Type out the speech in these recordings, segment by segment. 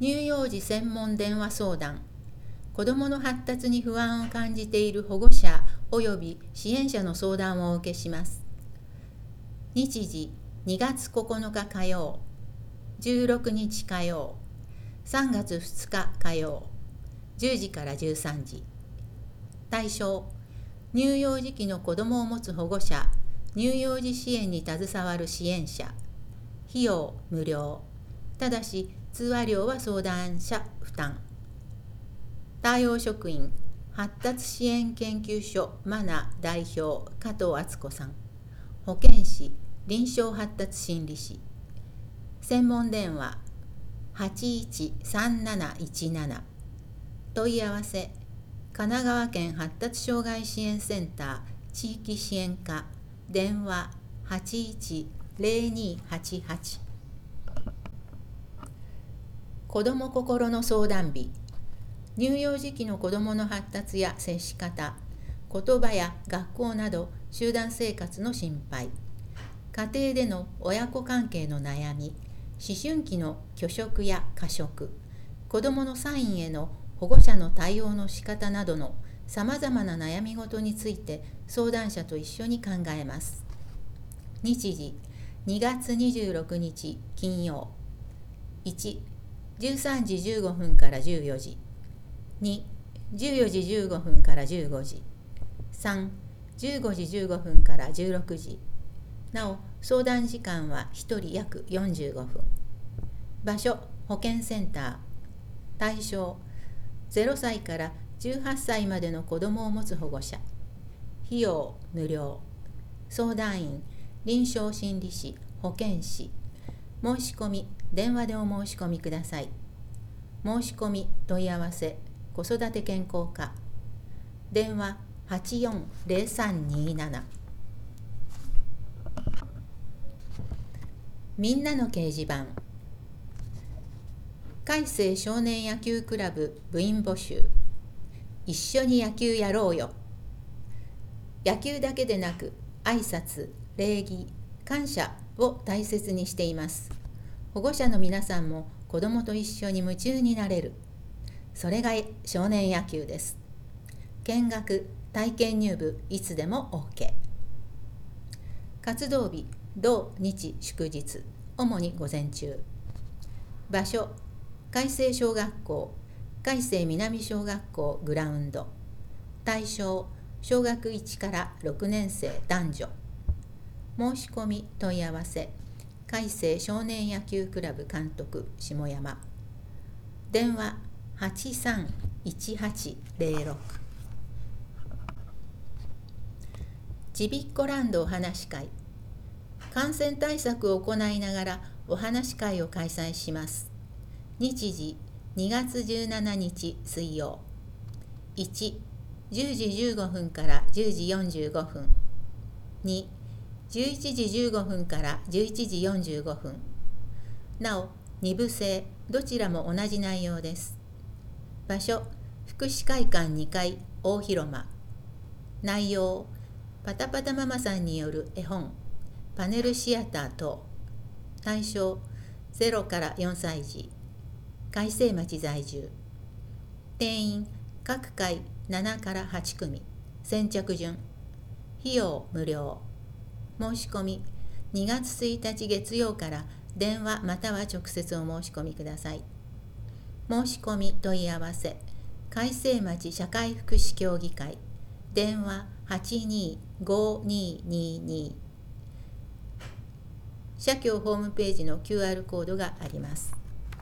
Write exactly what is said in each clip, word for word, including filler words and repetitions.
乳幼児専門電話相談。子どもの発達に不安を感じている保護者及び支援者の相談をお受けします。日時にがつここのか火曜、じゅうろくにち火曜、さんがつふつか火曜、じゅうじからじゅうさんじ。対象、乳幼児期の子どもを持つ保護者、乳幼児支援に携わる支援者。費用無料。ただし通話料は相談者負担。対応職員、発達支援研究所マナ代表加藤敦子さん。保健師、臨床発達心理士。専門電話はちいちさんなないちなな。問い合わせ、神奈川県発達障害支援センター地域支援課、電話はちいちゼロにはちはち。子ども心の相談日。乳幼児期の子どもの発達や接し方、言葉や学校など集団生活の心配、家庭での親子関係の悩み、思春期の拒食や過食、子どものサインへの保護者の対応の仕方などのさまざまな悩み事について相談者と一緒に考えます。日時にがつにじゅうろくにち金曜。いち、じゅうさんじじゅうごふんからじゅうよじ。に、じゅうよじじゅうごふんからじゅうごじ。さん、じゅうごじじゅうごふんからじゅうろくじ。なお、相談時間はひとり約よんじゅうごふん。場所、保健センター。対象、ゼロさいからじゅうはっさいまでの子どもを持つ保護者。費用無料。相談員、臨床心理士、保健師。申し込み、電話でお申し込みください。申し込み問い合わせ、子育て健康課。電話はちよんゼロさんになな。みんなの掲示板。海星少年野球クラブ部員募集。一緒に野球やろうよ。野球だけでなく挨拶、礼儀、感謝を大切にしています。保護者の皆さんも子どもと一緒に夢中になれる。それが少年野球です。見学、体験入部いつでも OK。活動日、土日祝日、主に午前中。場所、海星小学校、海星南小学校グラウンド。対象、小学いちからろくねん生男女。申し込み問い合わせ、海星少年野球クラブ監督下山。電話はちさんいちはちゼロろく。ちびっこランドお話し会。感染対策を行いながらお話し会を開催します。日時にがつじゅうしちにち水曜。いち、じゅうじじゅうごふんからじゅうじよんじゅうごふん。に、じゅういちじじゅうごふんからじゅういちじよんじゅうごふん。なお、にぶ制、どちらも同じ内容です。場所、福祉会館にかい大広間。内容、パタパタママさんによる絵本、パネルシアター等。対象、ゼロからよんさい児。海星町在住。定員、各回ななからはちくみ。先着順。費用無料。申し込み、にがつついたち月曜から電話または直接お申し込みください。申し込み問い合わせ、海星町社会福祉協議会。電話はちにーごにーにーにー。社協ホームページの キューアール コードがあります。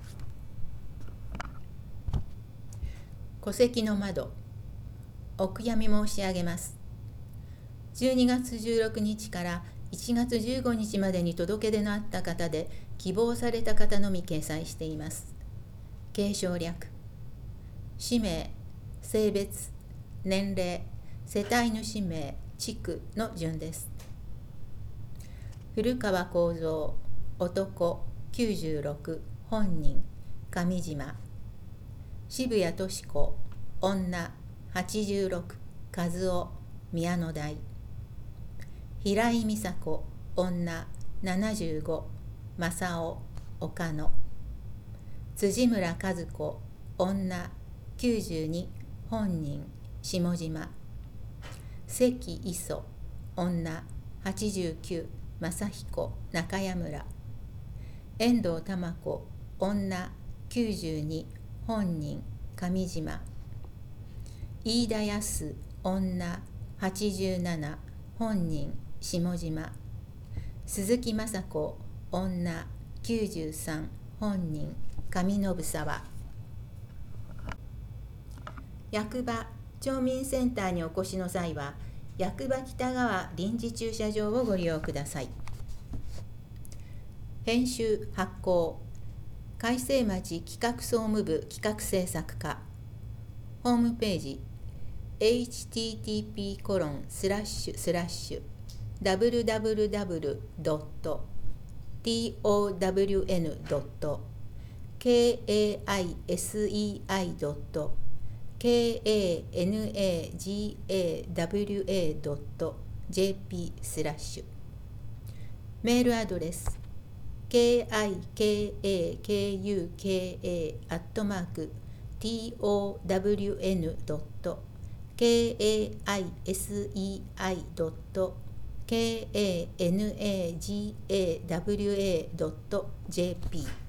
戸籍の窓。お悔やみ申し上げます。じゅうにがつじゅうろくにちからいちがつじゅうごにちまでに届け出のあった方で希望された方のみ掲載しています。継承略。氏名、性別、年齢、世帯主名、地区の順です。古川幸三、男、きゅうじゅうろく、本人、上島。渋谷敏子、女、はちじゅうろく、和夫、宮野台。平井美佐子、女、ななじゅうご、正雄、岡野。 辻村和子女きゅうじゅうに本人下島関磯女はちじゅうきゅう正彦中谷村遠藤玉子女きゅうじゅうに本人上島飯田康女はちじゅうなな本人下島鈴木雅子女きゅうじゅうさん本人上信沢役場町民センターにお越しの際は役場北側臨時駐車場をご利用ください。編集発行海星町企画総務部企画制作課ホームページ エイチティーティーピーコロンスラッシュスラッシュダブリュダブリュダブリュドットトワンドットケーエーアイエスイーアイドットケーエーエヌエージーエーダブリュエードットジェーピー スラッシュメールアドレス ケーアイケーエーケーユーケーエー アットマーク トワンドットケーエーアイエスイーアイドットケーエーエヌエージーエーダブリュエードットジェーピー